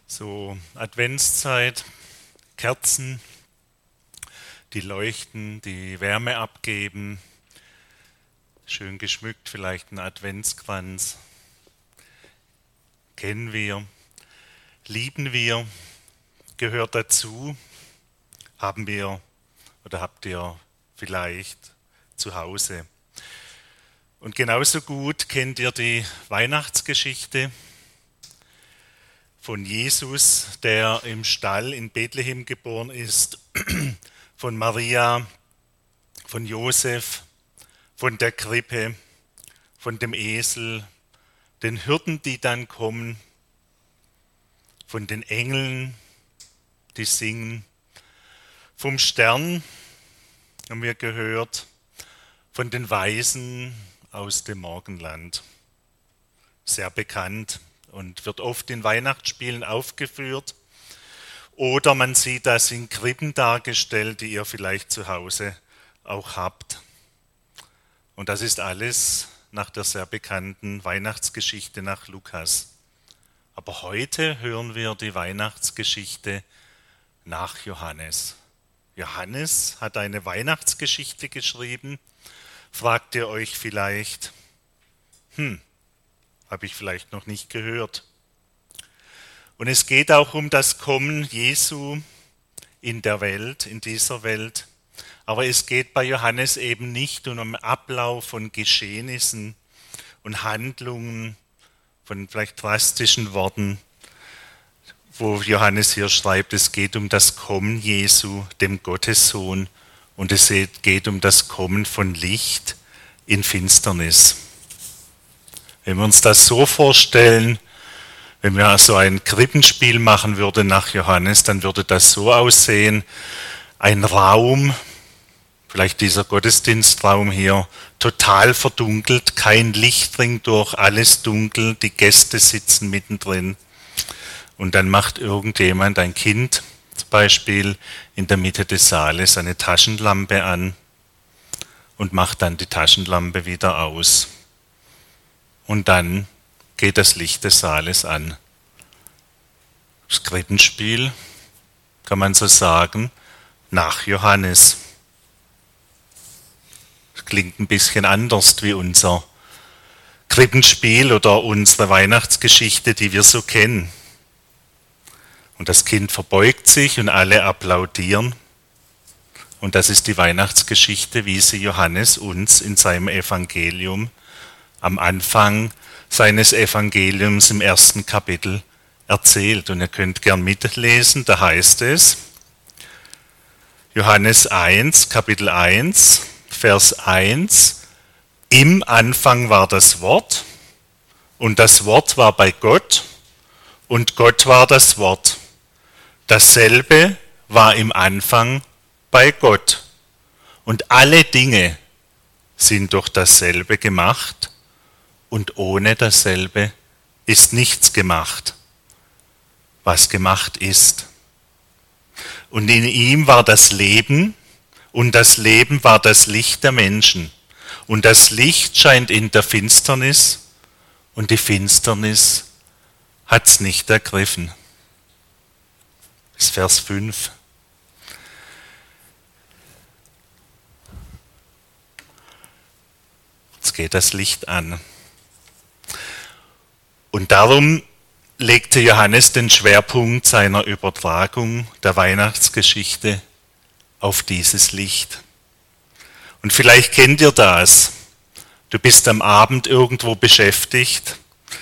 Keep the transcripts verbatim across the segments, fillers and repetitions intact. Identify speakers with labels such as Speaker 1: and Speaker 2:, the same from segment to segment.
Speaker 1: So, Adventszeit, Kerzen, die leuchten, die Wärme abgeben, schön geschmückt, vielleicht ein Adventskranz. Kennen wir, lieben wir, gehört dazu, haben wir oder habt ihr vielleicht zu Hause. Und genauso gut kennt ihr die Weihnachtsgeschichte von Jesus, der im Stall in Bethlehem geboren ist, von Maria, von Josef, von der Krippe, von dem Esel, den Hirten, die dann kommen, von den Engeln, die singen, vom Stern haben wir gehört, von den Weisen aus dem Morgenland. Sehr bekannt und wird oft in Weihnachtsspielen aufgeführt. Oder man sieht das in Krippen dargestellt, die ihr vielleicht zu Hause auch habt. Und das ist alles nach der sehr bekannten Weihnachtsgeschichte nach Lukas. Aber heute hören wir die Weihnachtsgeschichte nach Johannes. Johannes hat eine Weihnachtsgeschichte geschrieben. Fragt ihr euch vielleicht, hm, habe ich vielleicht noch nicht gehört. Und es geht auch um das Kommen Jesu in der Welt, in dieser Welt. Aber es geht bei Johannes eben nicht um den Ablauf von Geschehnissen und Handlungen, von vielleicht drastischen Worten, wo Johannes hier schreibt, es geht um das Kommen Jesu, dem Gottessohn, und es geht um das Kommen von Licht in Finsternis. Wenn wir uns das so vorstellen, wenn wir so ein Krippenspiel machen würden nach Johannes, dann würde das so aussehen, ein Raum, vielleicht dieser Gottesdienstraum hier, total verdunkelt, kein Licht dringt durch, alles dunkel, die Gäste sitzen mittendrin. Und dann macht irgendjemand, ein Kind zum Beispiel, in der Mitte des Saales eine Taschenlampe an und macht dann die Taschenlampe wieder aus. Und dann geht das Licht des Saales an. Das Krippenspiel, kann man so sagen, nach Johannes. Das klingt ein bisschen anders wie unser Krippenspiel oder unsere Weihnachtsgeschichte, die wir so kennen. Und das Kind verbeugt sich und alle applaudieren. Und das ist die Weihnachtsgeschichte, wie sie Johannes uns in seinem Evangelium am Anfang seines Evangeliums im ersten Kapitel erzählt. Und ihr könnt gern mitlesen, da heißt es, Johannes eins, Kapitel eins, Vers eins, im Anfang war das Wort und das Wort war bei Gott und Gott war das Wort. Dasselbe war im Anfang bei Gott und alle Dinge sind durch dasselbe gemacht und ohne dasselbe ist nichts gemacht, was gemacht ist. Und in ihm war das Leben und das Leben war das Licht der Menschen. Und das Licht scheint in der Finsternis und die Finsternis hat's nicht ergriffen. Das ist Vers fünf. Jetzt geht das Licht an. Und darum legte Johannes den Schwerpunkt seiner Übertragung der Weihnachtsgeschichte auf dieses Licht. Und vielleicht kennt ihr das. Du bist am Abend irgendwo beschäftigt,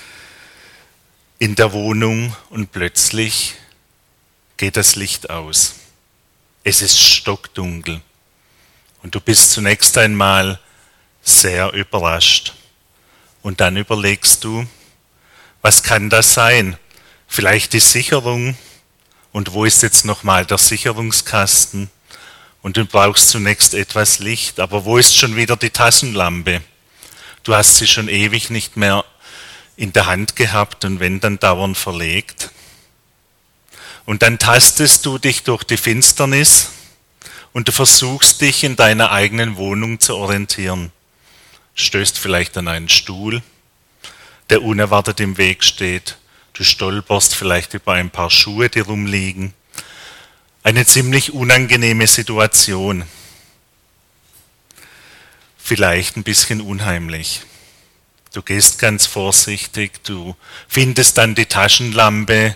Speaker 1: in der Wohnung, und plötzlich geht das Licht aus. Es ist stockdunkel. Und du bist zunächst einmal sehr überrascht. Und dann überlegst du, was kann das sein? Vielleicht die Sicherung. Und wo ist jetzt nochmal der Sicherungskasten? Und du brauchst zunächst etwas Licht. Aber wo ist schon wieder die Taschenlampe? Du hast sie schon ewig nicht mehr in der Hand gehabt und wenn, dann dauernd verlegt. Und dann tastest du dich durch die Finsternis und du versuchst dich in deiner eigenen Wohnung zu orientieren. Stößt vielleicht an einen Stuhl, der unerwartet im Weg steht. Du Du stolperst vielleicht über ein paar Schuhe, die rumliegen. Eine ziemlich unangenehme Situation. Vielleicht ein bisschen unheimlich. Du gehst ganz vorsichtig, du findest dann die Taschenlampe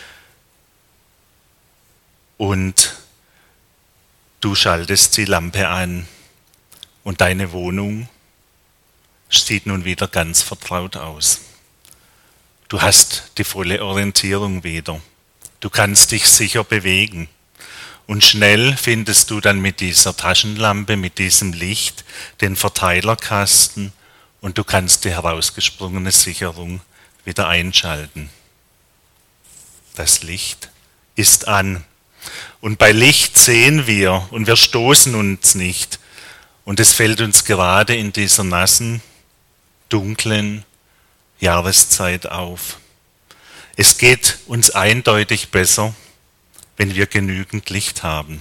Speaker 1: und du schaltest die Lampe an und deine Wohnung sieht nun wieder ganz vertraut aus. Du hast die volle Orientierung wieder. Du kannst dich sicher bewegen. Und schnell findest du dann mit dieser Taschenlampe, mit diesem Licht, den Verteilerkasten und du kannst die herausgesprungene Sicherung wieder einschalten. Das Licht ist an. Und bei Licht sehen wir und wir stoßen uns nicht. Und es fällt uns gerade in dieser nassen, dunklen Jahreszeit auf. Es geht uns eindeutig besser, wenn wir genügend Licht haben.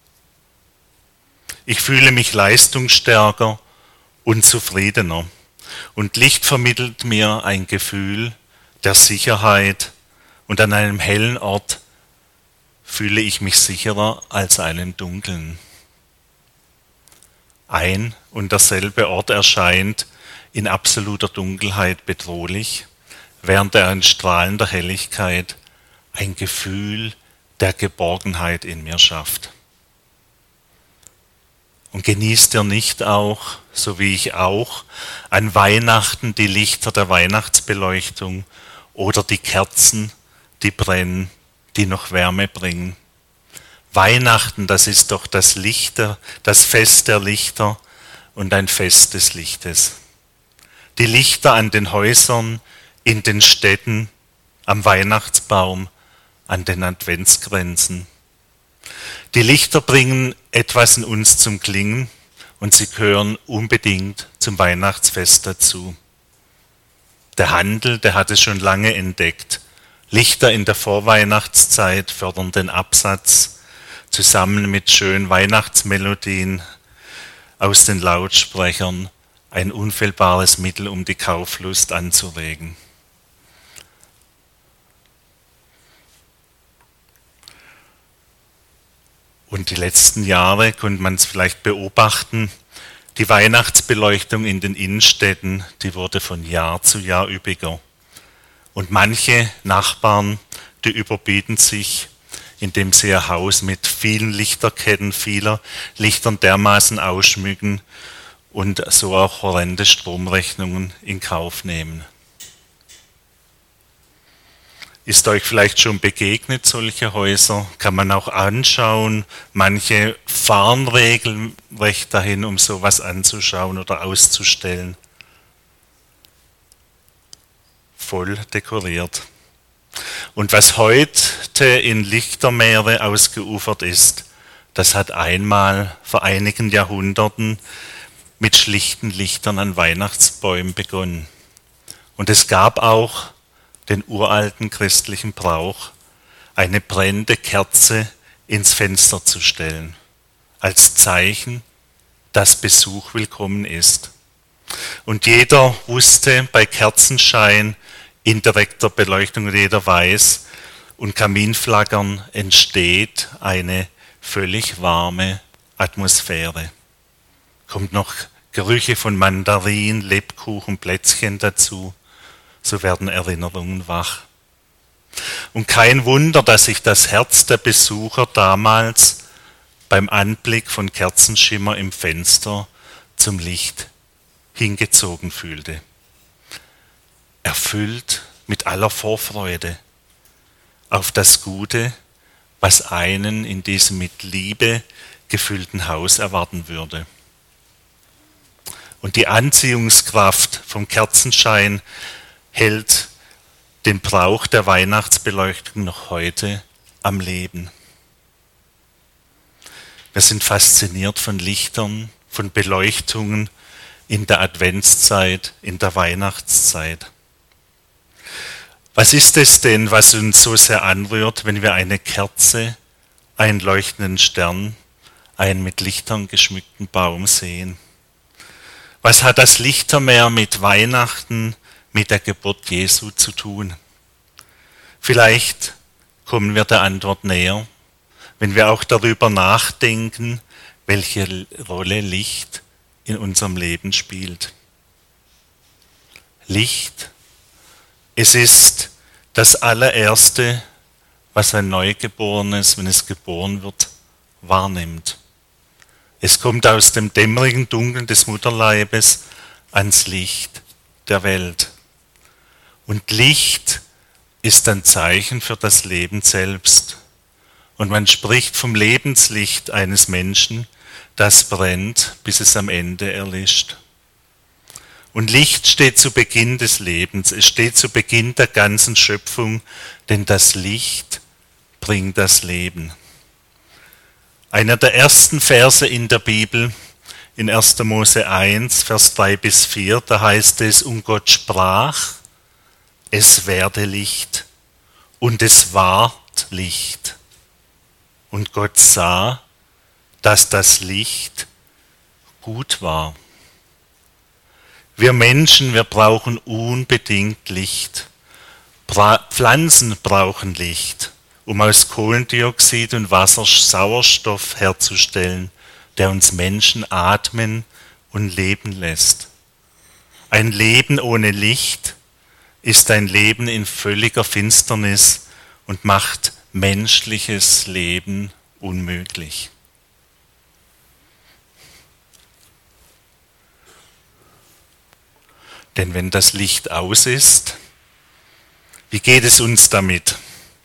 Speaker 1: Ich fühle mich leistungsstärker und zufriedener. Und Licht vermittelt mir ein Gefühl der Sicherheit und an einem hellen Ort fühle ich mich sicherer als an einem dunklen. Ein und derselbe Ort erscheint in absoluter Dunkelheit bedrohlich, während er in strahlender Helligkeit ein Gefühl der Geborgenheit in mir schafft. Und genießt ihr nicht auch, so wie ich auch, an Weihnachten die Lichter der Weihnachtsbeleuchtung oder die Kerzen, die brennen, die noch Wärme bringen? Weihnachten, das ist doch das Lichter, das Fest der Lichter und ein Fest des Lichtes. Die Lichter an den Häusern, in den Städten, am Weihnachtsbaum, an den Adventskränzen. Die Lichter bringen etwas in uns zum Klingen und sie gehören unbedingt zum Weihnachtsfest dazu. Der Handel, der hat es schon lange entdeckt. Lichter in der Vorweihnachtszeit fördern den Absatz, zusammen mit schönen Weihnachtsmelodien aus den Lautsprechern, ein unfehlbares Mittel, um die Kauflust anzuregen. Und die letzten Jahre konnte man es vielleicht beobachten, die Weihnachtsbeleuchtung in den Innenstädten, die wurde von Jahr zu Jahr üppiger. Und manche Nachbarn, die überbieten sich, indem sie ihr Haus mit vielen Lichterketten, vieler Lichtern dermaßen ausschmücken und so auch horrende Stromrechnungen in Kauf nehmen. Ist euch vielleicht schon begegnet, solche Häuser? Kann man auch anschauen. Manche fahren regelrecht dahin, um sowas anzuschauen oder auszustellen. Voll dekoriert. Und was heute in Lichtermeere ausgeufert ist, das hat einmal vor einigen Jahrhunderten mit schlichten Lichtern an Weihnachtsbäumen begonnen. Und es gab auch den uralten christlichen Brauch, eine brennende Kerze ins Fenster zu stellen, als Zeichen, dass Besuch willkommen ist. Und jeder wusste bei Kerzenschein, indirekter Beleuchtung, jeder weiß, und Kaminflackern entsteht eine völlig warme Atmosphäre. Kommt noch Gerüche von Mandarin, Lebkuchen, Plätzchen dazu. So werden Erinnerungen wach. Und kein Wunder, dass sich das Herz der Besucher damals beim Anblick von Kerzenschimmer im Fenster zum Licht hingezogen fühlte. Erfüllt mit aller Vorfreude auf das Gute, was einen in diesem mit Liebe gefüllten Haus erwarten würde. Und die Anziehungskraft vom Kerzenschein hält den Brauch der Weihnachtsbeleuchtung noch heute am Leben. Wir sind fasziniert von Lichtern, von Beleuchtungen in der Adventszeit, in der Weihnachtszeit. Was ist es denn, was uns so sehr anrührt, wenn wir eine Kerze, einen leuchtenden Stern, einen mit Lichtern geschmückten Baum sehen? Was hat das Lichtermeer mit Weihnachten, mit der Geburt Jesu zu tun? Vielleicht kommen wir der Antwort näher, wenn wir auch darüber nachdenken, welche Rolle Licht in unserem Leben spielt. Licht, es ist das allererste, was ein Neugeborenes, wenn es geboren wird, wahrnimmt. Es kommt aus dem dämmerigen Dunkeln des Mutterleibes ans Licht der Welt. Und Licht ist ein Zeichen für das Leben selbst. Und man spricht vom Lebenslicht eines Menschen, das brennt, bis es am Ende erlischt. Und Licht steht zu Beginn des Lebens, es steht zu Beginn der ganzen Schöpfung, denn das Licht bringt das Leben. Einer der ersten Verse in der Bibel, in erster Mose eins, Vers drei bis vier, da heißt es, und Gott sprach, es werde Licht, und es ward Licht. Und Gott sah, dass das Licht gut war. Wir Menschen, wir brauchen unbedingt Licht. Pflanzen brauchen Licht, um aus Kohlendioxid und Wasser Sauerstoff herzustellen, der uns Menschen atmen und leben lässt. Ein Leben ohne Licht ist ein Leben in völliger Finsternis und macht menschliches Leben unmöglich. Denn wenn das Licht aus ist, wie geht es uns damit?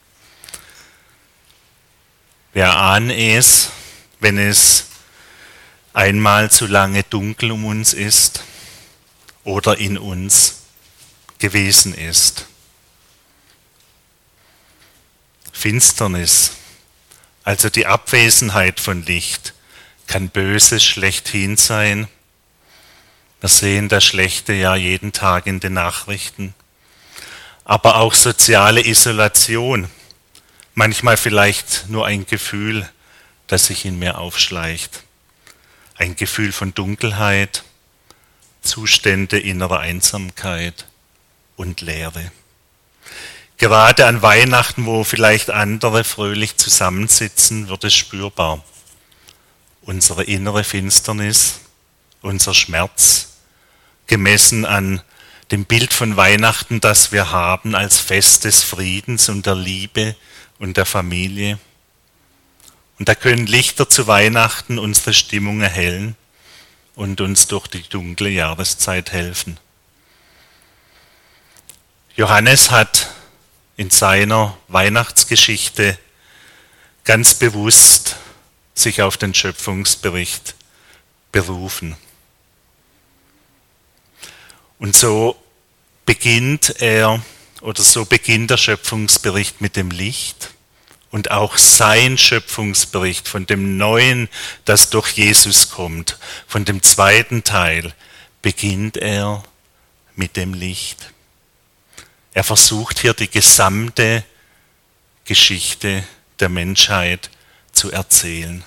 Speaker 1: Wir ahnen es, wenn es einmal zu lange dunkel um uns ist oder in uns gewesen ist. Finsternis, also die Abwesenheit von Licht, kann Böses schlechthin sein. Wir sehen das Schlechte ja jeden Tag in den Nachrichten. Aber auch soziale Isolation, manchmal vielleicht nur ein Gefühl, das sich in mir aufschleicht. Ein Gefühl von Dunkelheit, Zustände innerer Einsamkeit und Leere. Gerade an Weihnachten, wo vielleicht andere fröhlich zusammensitzen, wird es spürbar. Unsere innere Finsternis, unser Schmerz, gemessen an dem Bild von Weihnachten, das wir haben als Fest des Friedens und der Liebe und der Familie. Und da können Lichter zu Weihnachten unsere Stimmung erhellen und uns durch die dunkle Jahreszeit helfen. Johannes hat in seiner Weihnachtsgeschichte ganz bewusst sich auf den Schöpfungsbericht berufen. Und so beginnt er, oder so beginnt der Schöpfungsbericht mit dem Licht und auch sein Schöpfungsbericht von dem Neuen, das durch Jesus kommt, von dem zweiten Teil, beginnt er mit dem Licht. Er versucht hier die gesamte Geschichte der Menschheit zu erzählen.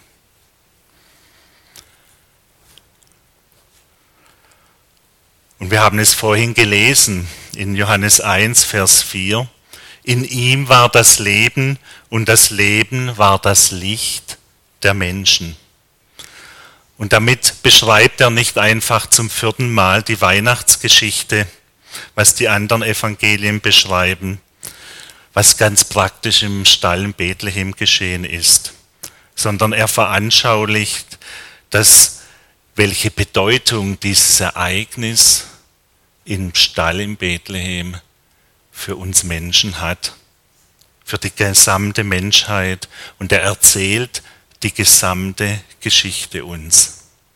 Speaker 1: Und wir haben es vorhin gelesen in Johannes eins, Vers vier. In ihm war das Leben und das Leben war das Licht der Menschen. Und damit beschreibt er nicht einfach zum vierten Mal die Weihnachtsgeschichte, was die anderen Evangelien beschreiben, was ganz praktisch im Stall in Bethlehem geschehen ist, sondern er veranschaulicht, dass welche Bedeutung dieses Ereignis im Stall in Bethlehem für uns Menschen hat, für die gesamte Menschheit, und er erzählt die gesamte Geschichte uns.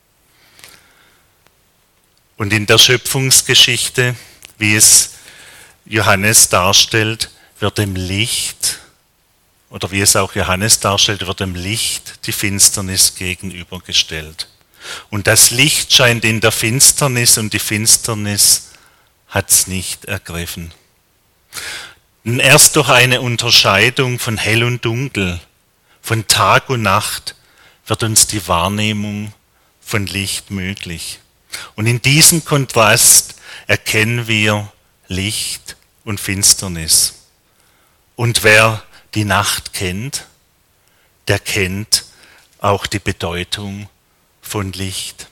Speaker 1: Und in der Schöpfungsgeschichte, wie es Johannes darstellt, wird dem Licht, oder wie es auch Johannes darstellt, wird dem Licht die Finsternis gegenübergestellt. Und das Licht scheint in der Finsternis und die Finsternis hat es nicht ergriffen. Und erst durch eine Unterscheidung von Hell und Dunkel, von Tag und Nacht, wird uns die Wahrnehmung von Licht möglich. Und in diesem Kontrast erkennen wir Licht und Finsternis. Und wer die Nacht kennt, der kennt auch die Bedeutung von Licht.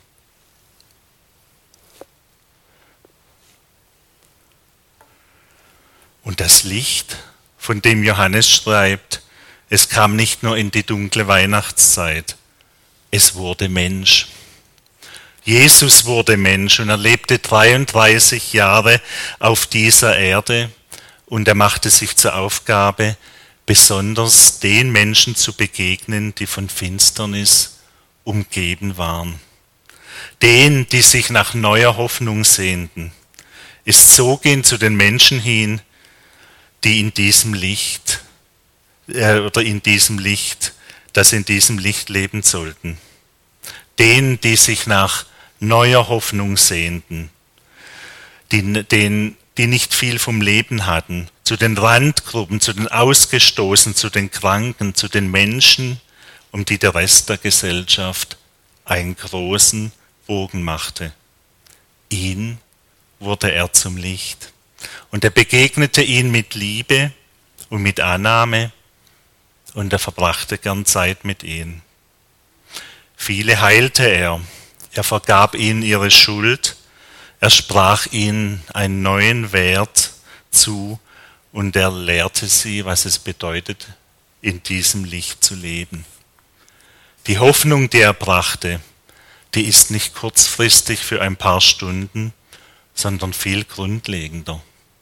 Speaker 1: Und das Licht, von dem Johannes schreibt, es kam nicht nur in die dunkle Weihnachtszeit, es wurde Mensch. Jesus wurde Mensch und er lebte dreiunddreißig Jahre auf dieser Erde und er machte sich zur Aufgabe, besonders den Menschen zu begegnen, die von Finsternis umgeben waren. Den, die sich nach neuer Hoffnung sehnten. Es zog ihn zu den Menschen hin, die in diesem Licht, äh, oder in diesem Licht, das in diesem Licht leben sollten. Denen, die sich nach neuer Hoffnung sehnten, die, den, die nicht viel vom Leben hatten, zu den Randgruppen, zu den Ausgestoßenen, zu den Kranken, zu den Menschen, um die der Rest der Gesellschaft einen großen Bogen machte. Ihn wurde er zum Licht. Und er begegnete ihnen mit Liebe und mit Annahme und er verbrachte gern Zeit mit ihnen. Viele heilte er, er vergab ihnen ihre Schuld, er sprach ihnen einen neuen Wert zu und er lehrte sie, was es bedeutet, in diesem Licht zu leben. Die Hoffnung, die er brachte, die ist nicht kurzfristig für ein paar Stunden, sondern viel grundlegender.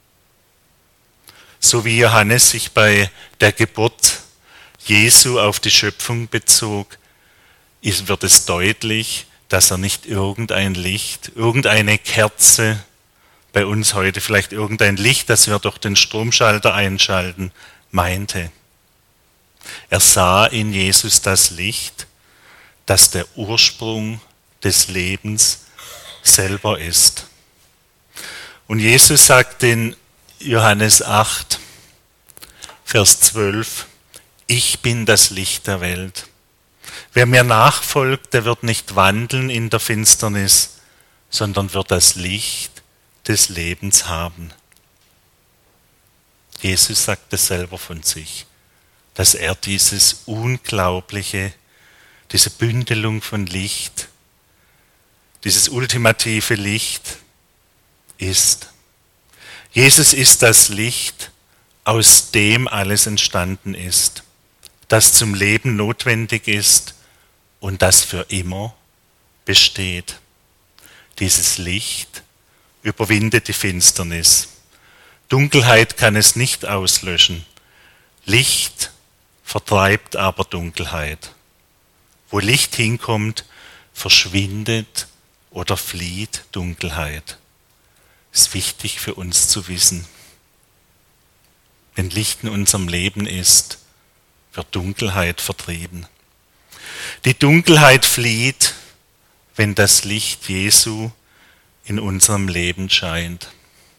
Speaker 1: So wie Johannes sich bei der Geburt Jesu auf die Schöpfung bezog, ist, wird es deutlich, dass er nicht irgendein Licht, irgendeine Kerze, bei uns heute vielleicht irgendein Licht, das wir durch den Stromschalter einschalten, meinte. Er sah in Jesus das Licht, das der Ursprung des Lebens selber ist. Und Jesus sagt in Johannes acht, Vers zwölf, ich bin das Licht der Welt. Wer mir nachfolgt, der wird nicht wandeln in der Finsternis, sondern wird das Licht des Lebens haben. Jesus sagt es selber von sich, dass er dieses unglaubliche, diese Bündelung von Licht, dieses ultimative Licht ist. Jesus ist das Licht, aus dem alles entstanden ist, das zum Leben notwendig ist und das für immer besteht. Dieses Licht überwindet die Finsternis. Dunkelheit kann es nicht auslöschen. Licht vertreibt aber Dunkelheit. Wo Licht hinkommt, verschwindet oder flieht Dunkelheit. Ist wichtig für uns zu wissen. Wenn Licht in unserem Leben ist, wird Dunkelheit vertrieben. Die Dunkelheit flieht, wenn das Licht Jesu in unserem Leben scheint.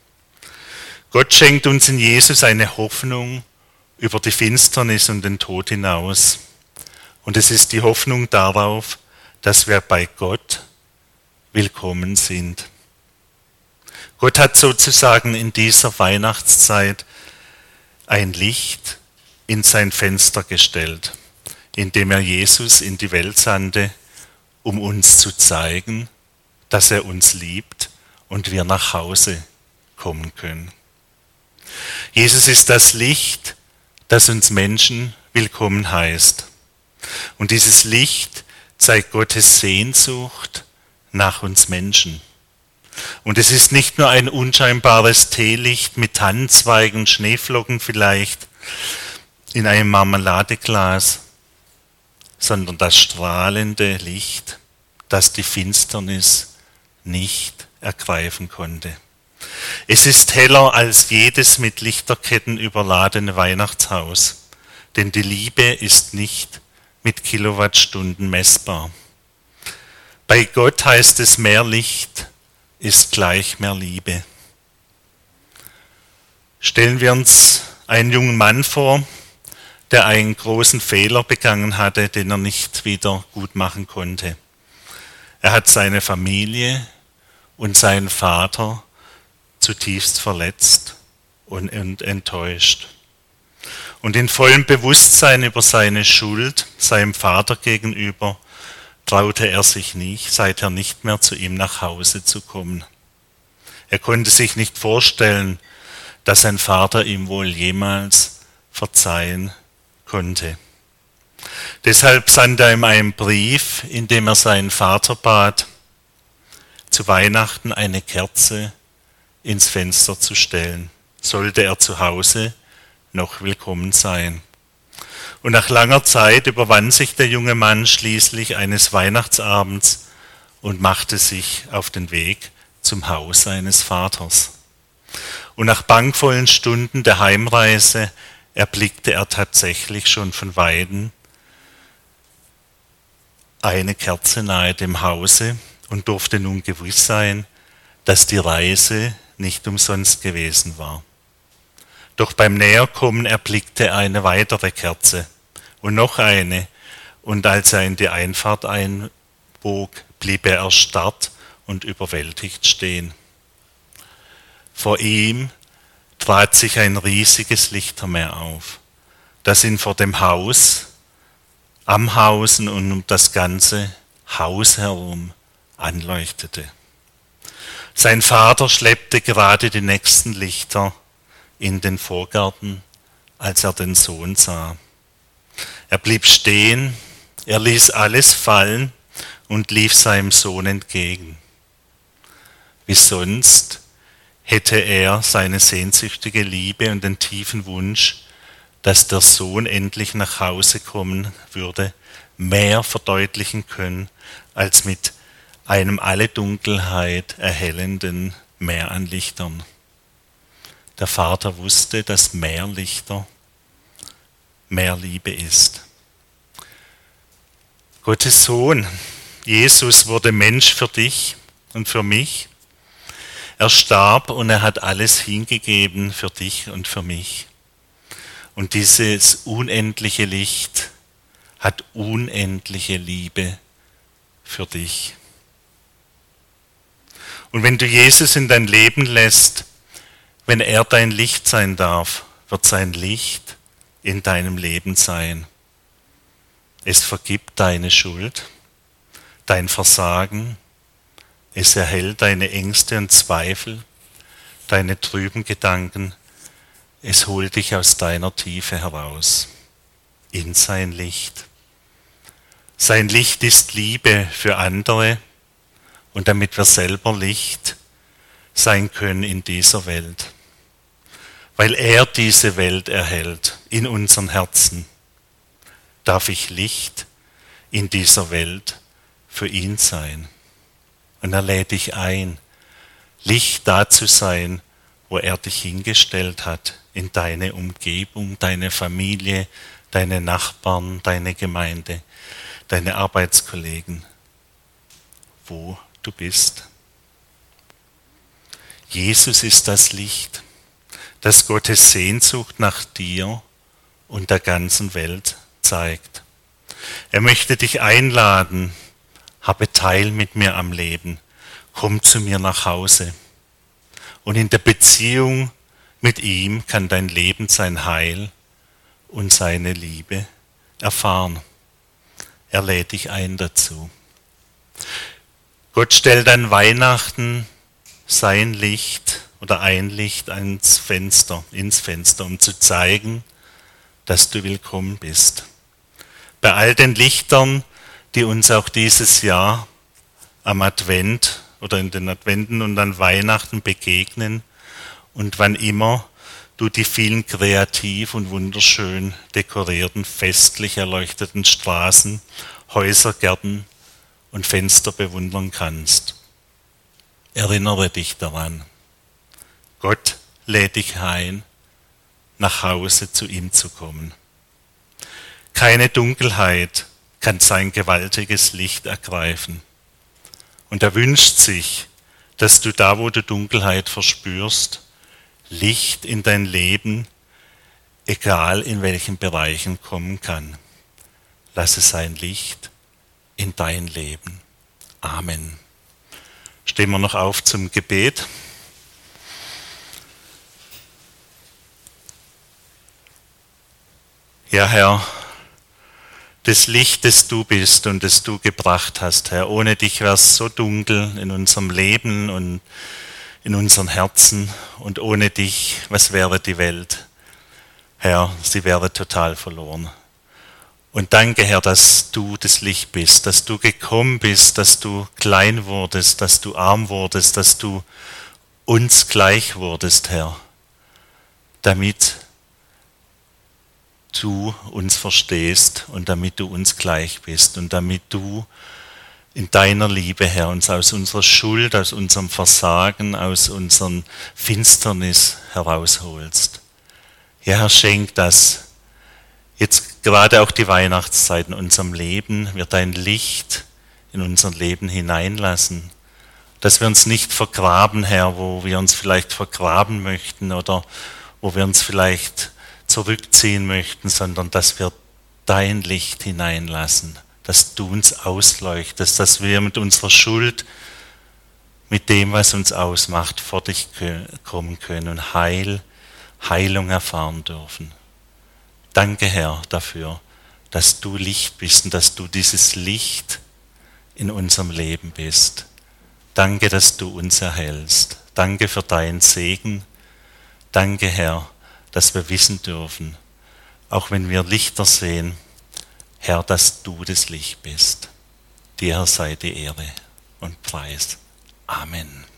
Speaker 1: Gott schenkt uns in Jesus eine Hoffnung über die Finsternis und den Tod hinaus. Und es ist die Hoffnung darauf, dass wir bei Gott willkommen sind. Gott hat sozusagen in dieser Weihnachtszeit ein Licht in sein Fenster gestellt, indem er Jesus in die Welt sandte, um uns zu zeigen, dass er uns liebt und wir nach Hause kommen können. Jesus ist das Licht, das uns Menschen willkommen heißt. Und dieses Licht zeigt Gottes Sehnsucht nach uns Menschen. Und es ist nicht nur ein unscheinbares Teelicht mit Tannenzweigen, Schneeflocken vielleicht in einem Marmeladeglas, sondern das strahlende Licht, das die Finsternis nicht ergreifen konnte. Es ist heller als jedes mit Lichterketten überladene Weihnachtshaus, denn die Liebe ist nicht mit Kilowattstunden messbar. Bei Gott heißt es, mehr Licht ist gleich mehr Liebe. Stellen wir uns einen jungen Mann vor, der einen großen Fehler begangen hatte, den er nicht wieder gut machen konnte. Er hat seine Familie und seinen Vater zutiefst verletzt und enttäuscht. Und in vollem Bewusstsein über seine Schuld seinem Vater gegenüber traute er sich nicht, seither nicht mehr zu ihm nach Hause zu kommen. Er konnte sich nicht vorstellen, dass sein Vater ihm wohl jemals verzeihen konnte. Deshalb sandte er ihm einen Brief, in dem er seinen Vater bat, zu Weihnachten eine Kerze ins Fenster zu stellen, sollte er zu Hause noch willkommen sein. Und nach langer Zeit überwand sich der junge Mann schließlich eines Weihnachtsabends und machte sich auf den Weg zum Haus seines Vaters. Und nach bangvollen Stunden der Heimreise erblickte er tatsächlich schon von Weitem eine Kerze nahe dem Hause und durfte nun gewiss sein, dass die Reise nicht umsonst gewesen war. Doch beim Näherkommen erblickte er eine weitere Kerze und noch eine, und als er in die Einfahrt einbog, blieb er erstarrt und überwältigt stehen. Vor ihm trat sich ein riesiges Lichtermeer auf, das ihn vor dem Haus, am Haus und um das ganze Haus herum anleuchtete. Sein Vater schleppte gerade die nächsten Lichter in den Vorgarten, als er den Sohn sah. Er blieb stehen, er ließ alles fallen und lief seinem Sohn entgegen. Wie sonst hätte er seine sehnsüchtige Liebe und den tiefen Wunsch, dass der Sohn endlich nach Hause kommen würde, mehr verdeutlichen können, als mit einem alle Dunkelheit erhellenden Meer an Lichtern. Der Vater wusste, dass mehr Lichter mehr Liebe ist. Gottes Sohn, Jesus, wurde Mensch für dich und für mich. Er starb und er hat alles hingegeben für dich und für mich. Und dieses unendliche Licht hat unendliche Liebe für dich. Und wenn du Jesus in dein Leben lässt, wenn er dein Licht sein darf, wird sein Licht in deinem Leben sein. Es vergibt deine Schuld, dein Versagen, es erhält deine Ängste und Zweifel, deine trüben Gedanken, es holt dich aus deiner Tiefe heraus, in sein Licht. Sein Licht ist Liebe für andere und damit wir selber Licht sein können in dieser Welt. Weil er diese Welt erhält in unseren Herzen, darf ich Licht in dieser Welt für ihn sein. Und er lädt dich ein, Licht da zu sein, wo er dich hingestellt hat, in deine Umgebung, deine Familie, deine Nachbarn, deine Gemeinde, deine Arbeitskollegen, wo du bist. Jesus ist das Licht, das Gottes Sehnsucht nach dir und der ganzen Welt zeigt. Er möchte dich einladen, habe Teil mit mir am Leben, komm zu mir nach Hause. Und in der Beziehung mit ihm kann dein Leben sein Heil und seine Liebe erfahren. Er lädt dich ein dazu. Gott stellt an Weihnachten sein Licht oder ein Licht ans Fenster, ins Fenster, um zu zeigen, dass du willkommen bist. Bei all den Lichtern, die uns auch dieses Jahr am Advent oder in den Adventen und an Weihnachten begegnen und wann immer du die vielen kreativ und wunderschön dekorierten, festlich erleuchteten Straßen, Häuser, Gärten und Fenster bewundern kannst. Erinnere dich daran. Gott lädt dich ein, nach Hause zu ihm zu kommen. Keine Dunkelheit kann sein gewaltiges Licht ergreifen. Und er wünscht sich, dass du da, wo du Dunkelheit verspürst, Licht in dein Leben, egal in welchen Bereichen, kommen kann. Lasse sein Licht in dein Leben. Amen. Stehen wir noch auf zum Gebet. Ja, Herr, das Licht, das du bist und das du gebracht hast, Herr, ohne dich wäre es so dunkel in unserem Leben und in unseren Herzen, und ohne dich, was wäre die Welt? Herr, sie wäre total verloren. Und danke, Herr, dass du das Licht bist, dass du gekommen bist, dass du klein wurdest, dass du arm wurdest, dass du uns gleich wurdest, Herr, damit du uns verstehst und damit du uns gleich bist und damit du in deiner Liebe, Herr, uns aus unserer Schuld, aus unserem Versagen, aus unserer Finsternis herausholst. Ja, Herr, schenk das. Jetzt gerade auch die Weihnachtszeit in unserem Leben, wir dein Licht in unser Leben hineinlassen, dass wir uns nicht vergraben, Herr, wo wir uns vielleicht vergraben möchten oder wo wir uns vielleicht zurückziehen möchten, sondern dass wir dein Licht hineinlassen, dass du uns ausleuchtest, dass wir mit unserer Schuld, mit dem, was uns ausmacht, vor dich kommen können und Heil, Heilung erfahren dürfen. Danke, Herr, dafür, dass du Licht bist und dass du dieses Licht in unserem Leben bist. Danke, dass du uns erhältst. Danke für deinen Segen. Danke, Herr, dass wir wissen dürfen, auch wenn wir Lichter sehen, Herr, dass du das Licht bist. Dir sei die Ehre und Preis. Amen.